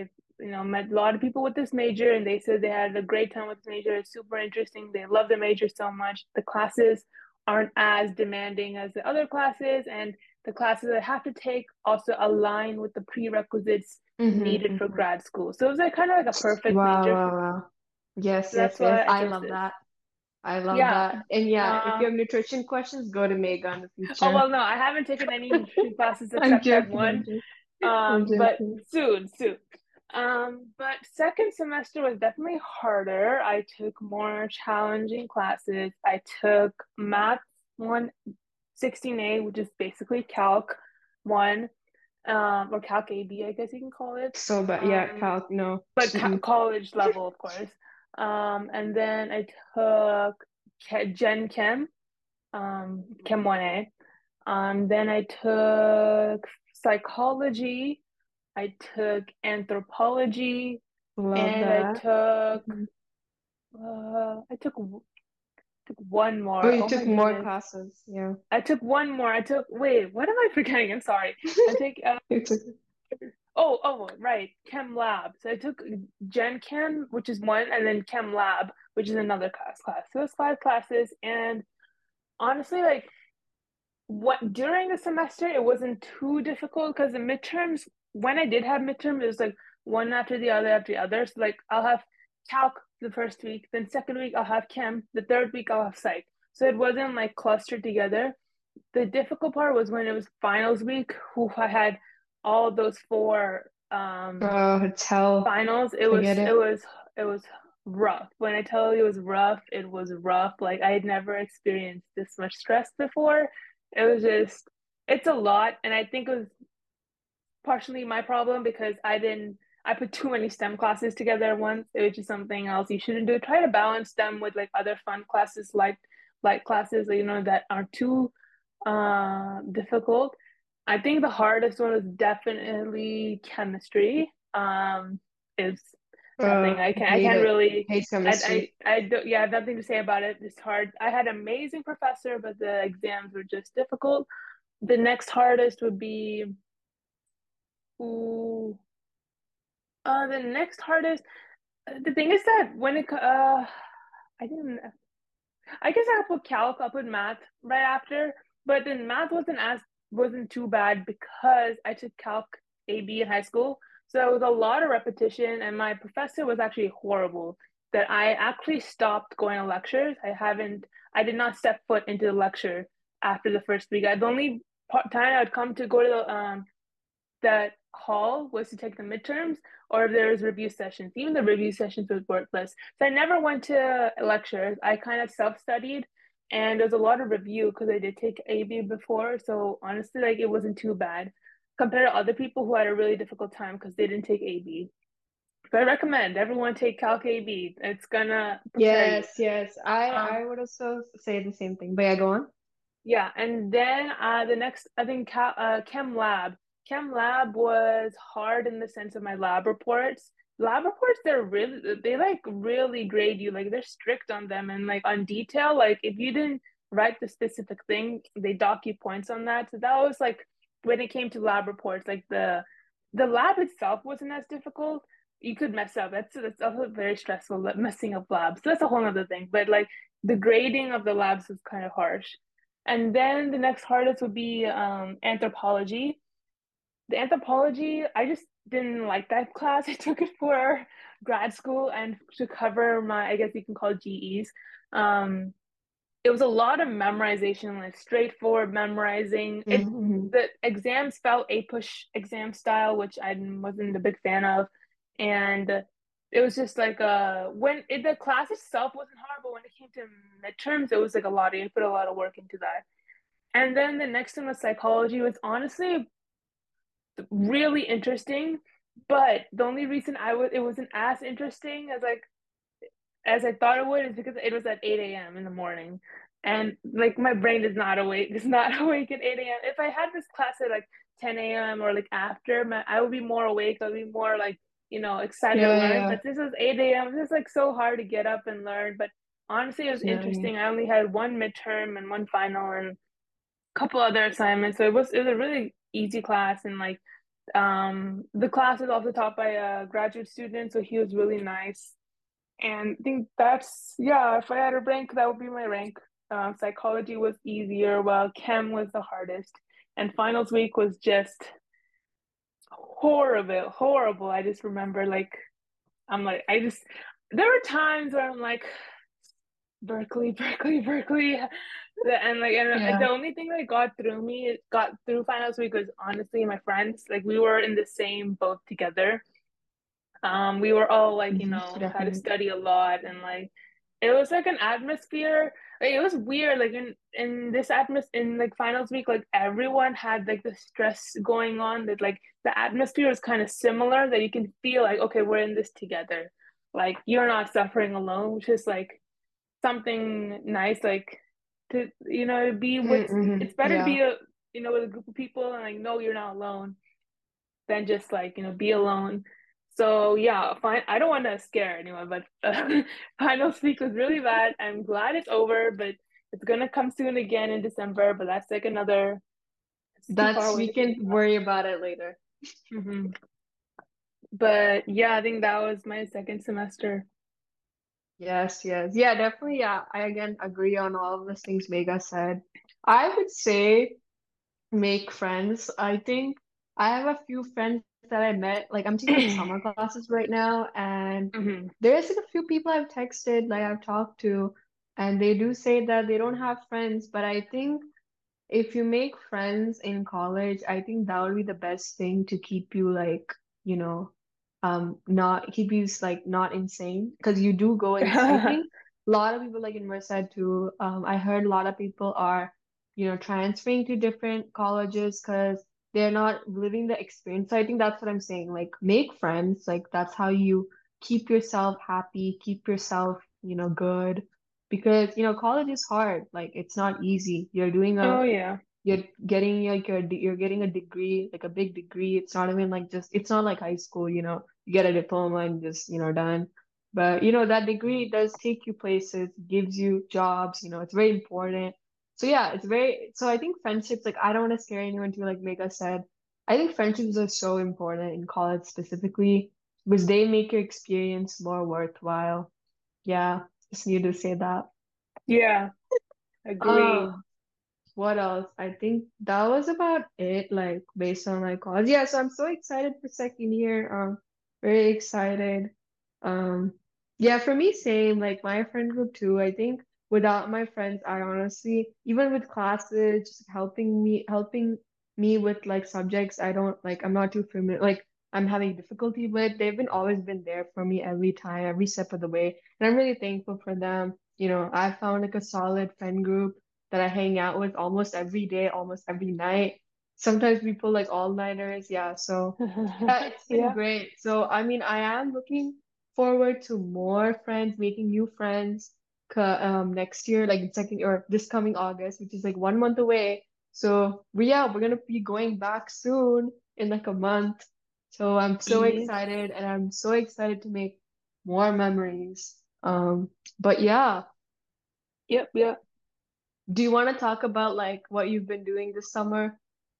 met a lot of people with this major, and they said they had a great time with this major. It's super interesting. They love the major so much. The classes aren't as demanding as the other classes, and the classes I have to take also align with the prerequisites Mm-hmm, needed for mm-hmm. grad school. So it was like kind of like a perfect Wow, major for wow, me. wow. Yes, So yes, that's yes. why I I chose love this. that. I love Yeah. that. And yeah, if you Uh, have nutrition questions, go to Mega in the oh future. well, no, I haven't taken any nutrition classes I'm except Chem joking, I'm one. joking. I'm But joking. soon, soon. But second semester was definitely harder. I took more challenging classes. I took Math 116A, which is basically Calc 1, or Calc AB, I guess you can call it. So, but yeah, Um, calc, no. but Mm-mm. college level, of course. And then I took Gen Chem, Chem 1A. Then I took psychology, I took anthropology, Love and that. Mhm. I took one Oh, more. you Oh my took more goodness. classes. Yeah. I took one more. Wait, what am I forgetting? I'm sorry. I take You took, right, Chem Lab. So I took Gen Chem, which is one, and then Chem Lab, which is another class. So it's five classes, and honestly, like what during the semester it wasn't too difficult because the midterms, when I did have midterm, it was like one after the other after the other. So like I'll have calc the first week, then second week I'll have chem, the third week I'll have psych. So it wasn't like clustered together. The difficult part was when it was finals week. Who I had all those four hotel. finals. It was Forget it it. was it was rough. When I tell you it was rough, it was rough. Like I had never experienced this much stress before. It was just it's a lot, and I think it was partially my problem because I put too many STEM classes together at once, which is something else you shouldn't do. Try to balance them with like other fun classes, like light classes, that aren't too difficult. I think the hardest one was definitely chemistry. Is nothing. I Hate can't it. really Hate chemistry. I don't, yeah, I have nothing to say about it. It's hard. I had an amazing professor, but the exams were just difficult. The next hardest would be ooh, the next hardest. The thing is that I didn't. I guess I put calc, I put math right after, but then math wasn't too bad because I took calc AB in high school, so it was a lot of repetition, and my professor was actually horrible. That I actually stopped going to lectures. I did not step foot into the lecture after the first week. The only time I'd come to go to that hall was to take the midterms or if there was review sessions. Even the review sessions was worthless. So I never went to lectures. I kind of self-studied and there's a lot of review because I did take AB before. So honestly, like it wasn't too bad compared to other people who had a really difficult time because they didn't take AB. So I recommend everyone take Calc AB. It's gonna prepare you. Yes, yes. I Um, would also say the same thing. But yeah, go on. Yeah, and then the next, I think, Chem Lab. Chem Lab was hard in the sense of my lab reports. Lab reports, they like really grade you, like they're strict on them and like on detail. Like if you didn't write the specific thing, they dock you points on that. So that was like when it came to lab reports, like the lab itself wasn't as difficult. You could mess up. That's also very stressful, messing up labs. So that's a whole other thing. But like the grading of the labs was kind of harsh. And then the next hardest would be anthropology. The anthropology, I just didn't like that class. I took it for grad school and to cover my, I guess you can call it GEs. Um, it was a lot of memorization, like straightforward memorizing. Mm-hmm. The exams felt a push exam style, which I wasn't a big fan of, and it was just like the class itself wasn't hard, but when it came to midterms, it was like a lot. You put a lot of work into that. And then the next one was psychology, was honestly really interesting, but the only reason it wasn't as interesting as I thought it would is because it was at 8 a.m. in the morning. And like my brain is not awake, is not awake at 8 a.m. If I had this class at like 10 a.m. or like after, I would be more awake. I would be more like, excited to Yeah, learn. yeah. But this was 8 a.m. This is like so hard to get up and learn. But honestly, it was Yeah, yeah. interesting. I only had one midterm and one final and a couple other assignments. So it was a really easy class and like The class is also taught by a graduate student, so he was really nice. And I think that's, yeah, if I had a rank, that would be my rank. Psychology was easier, while chem was the hardest. And finals week was just horrible, horrible. I just remember like I'm like I just there were times where I'm like Berkeley, Berkeley, Berkeley. And Yeah. the only thing that got through finals week was honestly my friends. Like we were in the same boat together. We were all like, had to Definitely. study a lot and like it was like an atmosphere. Like it was weird. Like in this atmosphere in like finals week, like everyone had like the stress going on that like the atmosphere is kind of similar that you can feel like, okay, we're in this together. Like you're not suffering alone, which is like something nice, like to be with Mm-hmm. it's better to Yeah. be with a group of people and like know you're not alone than just like be alone. So yeah, fine. I don't want to scare anyone, but final week was really bad. I'm glad it's over, but it's gonna come soon again in December. But that's like it's too far That's, away we to think can about. worry about it later. But yeah, I think that was my second semester. Yes, yes. Yeah, definitely. Yeah. I again agree on all of the things Mega said. I would say make friends. I think I have a few friends that I met. Like I'm taking like summer classes right now, and Hmm. there's like a few people I've texted, like I've talked to, and they do say that they don't have friends. But I think if you make friends in college, I think that would be the best thing to keep you like, you know, not keep you like not insane because you do go in. I think a lot of people like in Merced too. I heard a lot of people are, transferring to different colleges because they're not living the experience. So I think that's what I'm saying. Like make friends. Like that's how you keep yourself happy, keep yourself, good. Because, college is hard. Like it's not easy. Oh yeah. You're getting like you're getting a degree, like a big degree. It's not even like just it's not like high school, you get a diploma and just, done. But that degree does take you places, gives you jobs, it's very important. So yeah, so I think friendships, like I don't want to scare anyone to like Mega said. I think friendships are so important in college specifically because they make your experience more worthwhile. Yeah, just need to say that. Yeah, Uh, agree. what else? I think that was about it, like based on my cause. Yeah, so I'm so excited for second year. Very excited. Um, yeah, for me, same, like my friend group too. I think without my friends, I honestly, even with classes, just helping me with like subjects I don't like, I'm not too familiar, like I'm having difficulty with, they've been always been there for me every time, every step of the way. And I'm really thankful for them. I found like a solid friend group that I hang out with almost every day, almost every night. Sometimes we pull like all-nighters. Yeah, so it's been Yeah. great. So I mean, I am looking forward to more friends, making new friends next year, like in second or this coming August, which is like 1 month away. So we're gonna be going back soon in like a month. So I'm so Yes. excited and I'm so excited to make more memories. But yeah. Yep, yep. Do you want to talk about like what you've been doing this summer?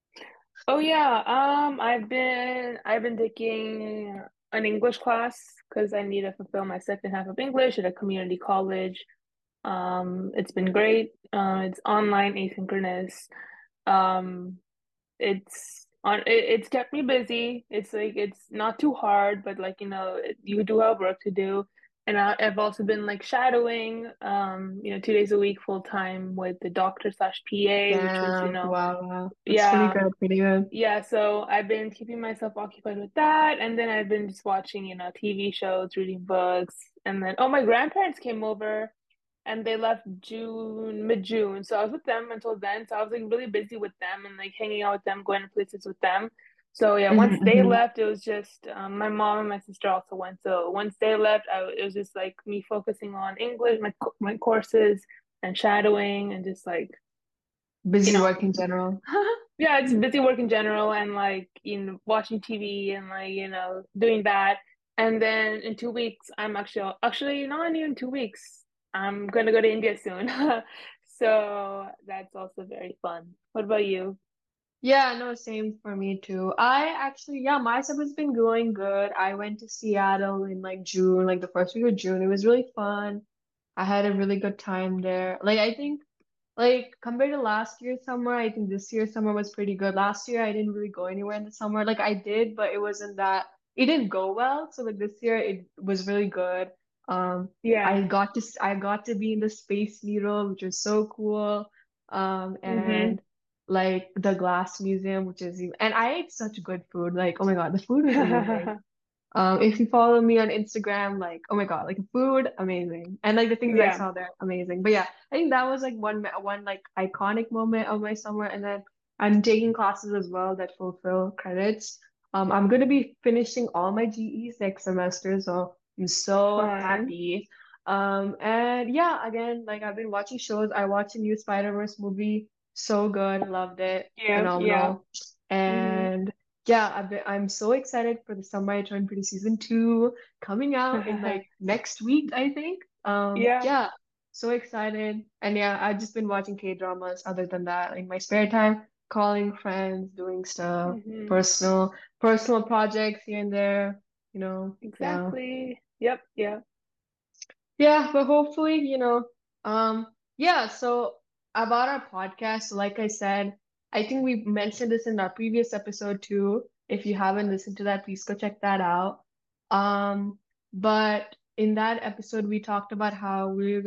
Oh yeah, I've been taking an English class because I need to fulfill my second half of English at a community college. It's been great. It's online, asynchronous. Um, it's kept me busy. It's like it's not too hard, but like you do have work to do. And I've also been like shadowing, 2 days a week full time with the doctor slash PA, which was, Damn, wow, wow. That's pretty yeah, good, pretty good. yeah. So I've been keeping myself occupied with that, and then I've been just watching, TV shows, reading books, and then my grandparents came over and they left mid-June. So I was with them until then. So I was like really busy with them and like hanging out with them, going to places with them. So yeah, once they Hmm. left, it was just my mom and my sister also went. So once they left, it was just like me focusing on English, my courses, and shadowing, and just like you Busy know, work in general. yeah, it's busy work in general, and like watching TV and like doing that. And then in 2 weeks, I'm actually not even 2 weeks. I'm gonna go to India soon. So that's also very fun. What about you? Yeah, no, same for me too. I actually, yeah, my summer's been going good. I went to Seattle in like June, like the first week of June. It was really fun. I had a really good time there. Like I think like compared to last year's summer, I think this year's summer was pretty good. Last year I didn't really go anywhere in the summer. Like I did, but it wasn't that it didn't go well. So like this year it was really good. Yeah. I got to be in the Space Needle, which was so cool. Mm-hmm. And like the Glass Museum, and I ate such good food. Like, oh my God, the food was amazing. If you follow me on Instagram, like, oh my God, like the food, amazing. And like the things I Yeah. saw there, amazing. But yeah, I think that was like one like iconic moment of my summer. And then I'm taking classes as well that fulfill credits. I'm gonna be finishing all my GEs next semester, so I'm so Fun. happy. And yeah, again, like I've been watching shows. I watched a new Spider-Verse movie, so good, loved it, Yeah. Yeah. phenomenal. Mm-hmm. And yeah, I'm so excited for the Summer I Turned Pretty season 2 coming out in like next week, I think. Yeah. Yeah, so excited. And yeah, I've just been watching K-dramas other than that, like my spare time, calling friends, doing stuff, Mm-hmm. personal projects here and there, yeah. Exactly. Yep. Yep. Yeah, but hopefully, yeah, so about our podcast, so like I said, I think we mentioned this in our previous episode too. If you haven't listened to that, please go check that out. But in that episode, we talked about how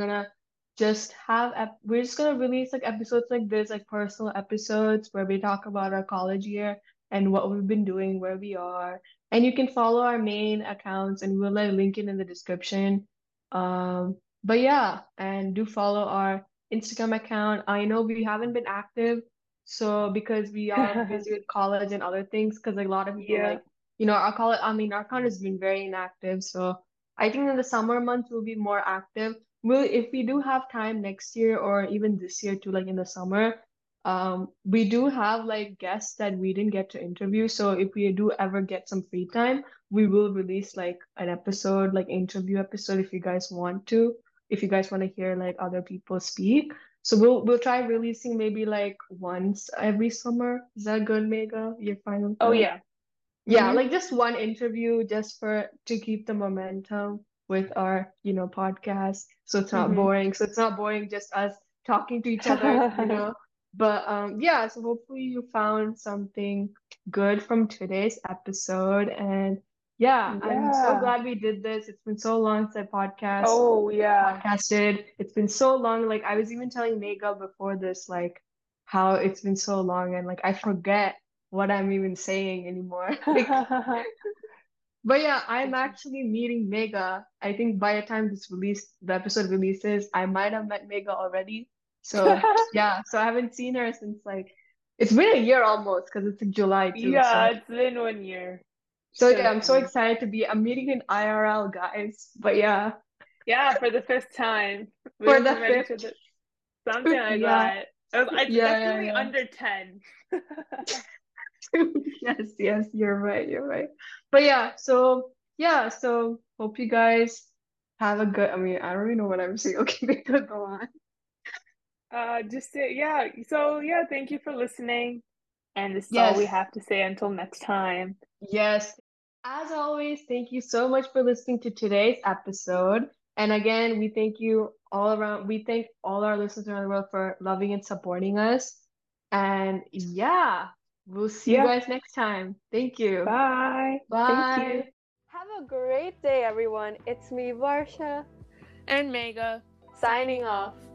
we're just gonna release like episodes like this, like personal episodes where we talk about our college year and what we've been doing, where we are. And you can follow our main accounts and we'll like link it in the description. But yeah, and do follow our Instagram account. I know we haven't been active, so because we are busy with college and other things, because like, a lot of people Yeah. like, our account has been very inactive. So I think in the summer months we'll be more active. If we do have time next year or even this year too, like in the summer, we do have like guests that we didn't get to interview. So if we do ever get some free time, we will release like an episode, like interview episode if you guys want to, if you guys want to hear like other people speak. So we'll try releasing maybe like once every summer. Is that good, Mega? You're fine with Oh that? yeah. Yeah, Mm-hmm. like just one interview just for to keep the momentum with our, podcast. So it's not Mm-hmm. boring. So it's not boring just us talking to each other. But yeah, so hopefully you found something good from today's episode. And yeah, I'm so Yeah. glad we did this. It's been so long since I Oh yeah. podcasted. It's been so long. Like I was even telling Mega before this, like how it's been so long and like I forget what I'm even saying anymore. Like, but yeah, I'm actually meeting Mega. I think by the time the episode releases, I might have met Mega already. So yeah, so I haven't seen her since like it's been a year almost because it's in July too. Yeah, it's been 1 year. So yeah, So I'm so funny. excited I'm meeting in IRL, guys. But yeah, Yeah, for the fifth time. We for haven't the met each fifth, other. Something like yeah, that. It's yeah, definitely yeah, under 10. yeah. Yes, yes, you're right, you're right. But yeah, so hope you guys have a good. I mean, I don't really know what I'm saying. Okay, Mega, go on. Yeah. So yeah, thank you for listening. And this is all we Yes, have to say until next time. yes. As always, thank you so much for listening to today's episode. And again, we thank you all around. We thank all our listeners around the world for loving and supporting us. And yeah, we'll see you Yeah. guys next time. Thank you. Bye. Thank you. Bye. Have a great day, everyone. It's me, Varsha, And Mega. signing off.